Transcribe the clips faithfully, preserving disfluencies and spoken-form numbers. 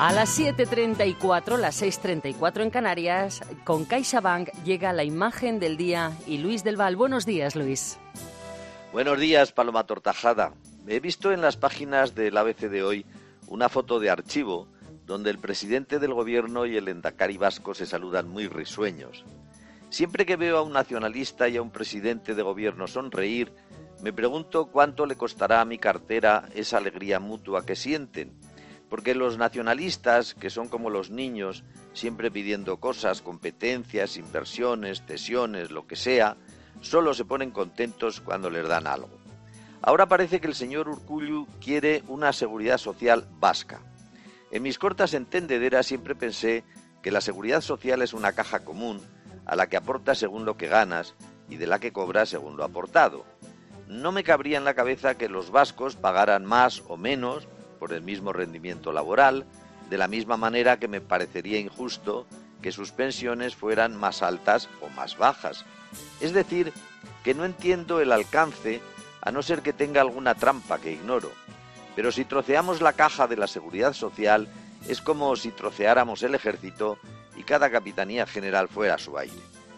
A las siete treinta y cuatro, las seis treinta y cuatro en Canarias, con CaixaBank llega la imagen del día y Luis del Val. Buenos días, Luis. Buenos días, Paloma Tortajada. He visto en las páginas del A B C de hoy una foto de archivo donde el presidente del gobierno y el Endacari vasco se saludan muy risueños. Siempre que veo a un nacionalista y a un presidente de gobierno sonreír, me pregunto cuánto le costará a mi cartera esa alegría mutua que sienten. Porque los nacionalistas, que son como los niños, siempre pidiendo cosas, competencias, inversiones, cesiones, lo que sea, solo se ponen contentos cuando les dan algo. Ahora parece que el señor Urkullu quiere una seguridad social vasca. En mis cortas entendederas siempre pensé que la seguridad social es una caja común a la que aportas según lo que ganas y de la que cobras según lo aportado. No me cabría en la cabeza que los vascos pagaran más o menos por el mismo rendimiento laboral, de la misma manera que me parecería injusto que sus pensiones fueran más altas o más bajas. Es decir, que no entiendo el alcance, a no ser que tenga alguna trampa que ignoro. Pero si troceamos la caja de la seguridad social, es como si troceáramos el ejército y cada capitanía general fuera a su aire.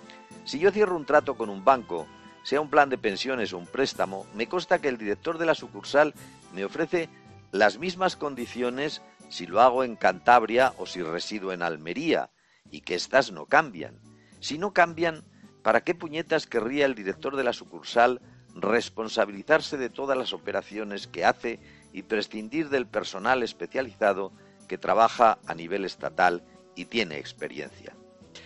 Si yo cierro un trato con un banco, sea un plan de pensiones o un préstamo, me consta que el director de la sucursal me ofrece las mismas condiciones si lo hago en Cantabria o si resido en Almería, y que éstas no cambian. Si no cambian, ¿para qué puñetas querría el director de la sucursal responsabilizarse de todas las operaciones que hace y prescindir del personal especializado que trabaja a nivel estatal y tiene experiencia?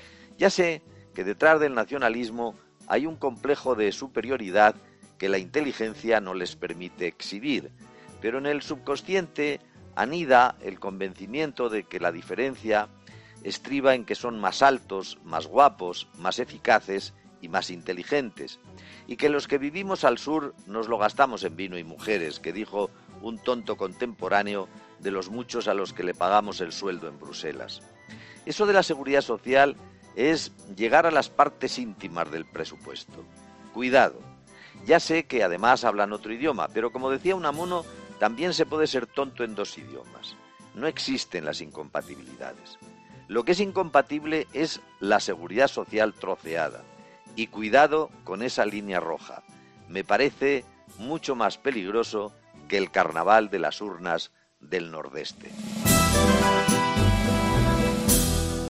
Ya sé que detrás del nacionalismo hay un complejo de superioridad que la inteligencia no les permite exhibir, pero en el subconsciente anida el convencimiento de que la diferencia estriba en que son más altos, más guapos, más eficaces y más inteligentes, y que los que vivimos al sur nos lo gastamos en vino y mujeres, que dijo un tonto contemporáneo de los muchos a los que le pagamos el sueldo en Bruselas. Eso de la seguridad social es llegar a las partes íntimas del presupuesto. Cuidado, ya sé que además hablan otro idioma, pero como decía Unamuno, también se puede ser tonto en dos idiomas. No existen las incompatibilidades. Lo que es incompatible es la seguridad social troceada. Y cuidado con esa línea roja. Me parece mucho más peligroso que el carnaval de las urnas del Nordeste.